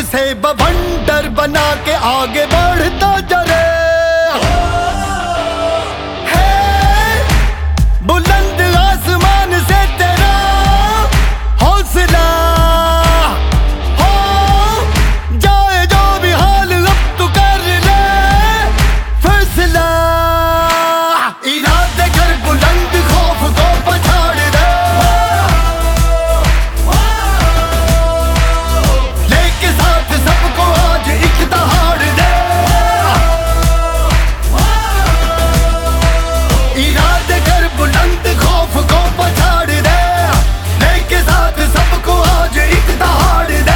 से बवंडर बना के आगे बढ़ता जरे। बुलंद आसमान से तेरा हौसला हो जाए जो भी हाल, अब तू कर ले फैसला। इरादे कर बुलंद, खौफ को पछाड़ दे, लेके साथ सबको आज एक दहाड़ दे। इरादे कर बुलंद, खौफ को पछाड़ दे, लेके साथ सबको आज एक दहाड़ दे।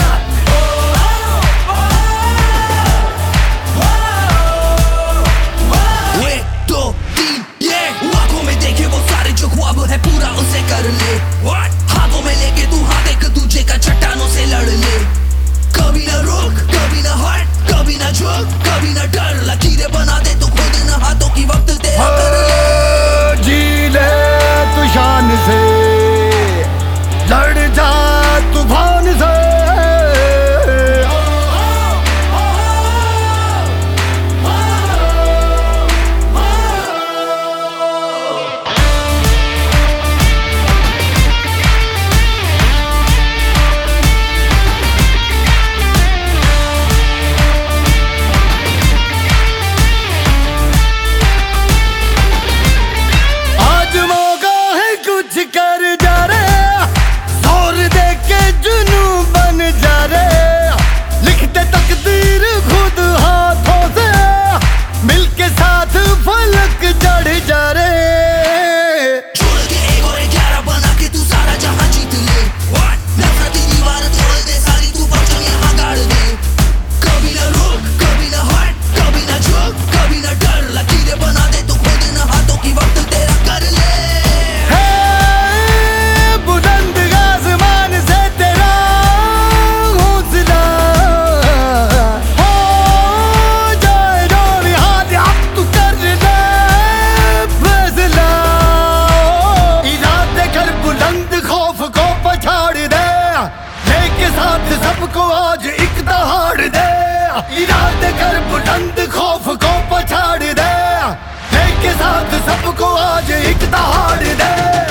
एक दो तीन ये आंखों में देखे वो सारे जो ख्वाब है पूरा उसे कर ले। हाथों में लेके तू हाथ एक दूजे का चट्टानों से लड़ ले। कभी ना रुक, कभी ना हट, कभी ना झुक, कभी ना डर। लकीरें बना दे तू खुद न हाथों की, वक्त तेरा कर ले। जी ले तू शान से, लड़ जा तूफान से। आज मौका है कुछ कर जा रे, जोर दे के जुनू बन जा रे। लिखते तकदीर खुद हाथों से, मिलके साथ फलक चढ़ जा रे। छोड़ के एक और 11 बना के तू सारा जहां जीत ले। नफरत की दीवार तोड़ दे सारी, तू परचम यहाँ गाड़ दे। कभी ना रुक, कभी ना हट, कभी ना झुक, कभी ना डर। लकीरें बना दे तू खुद न हाथों की, वक्त तेरा कर ले। बुलंद आसमान से तेरा हौसला हो जाए जो भी हाल, अब तू कर ले फैसला। इरादे कर बुलंद, खौफ को पछाड़ दे, लेके साथ सबको आज एक दहाड़ दे। इरादे कर बुलंद, खौफ को पछाड़ दे, लेके साथ सबको आज एक दहाड़ दे।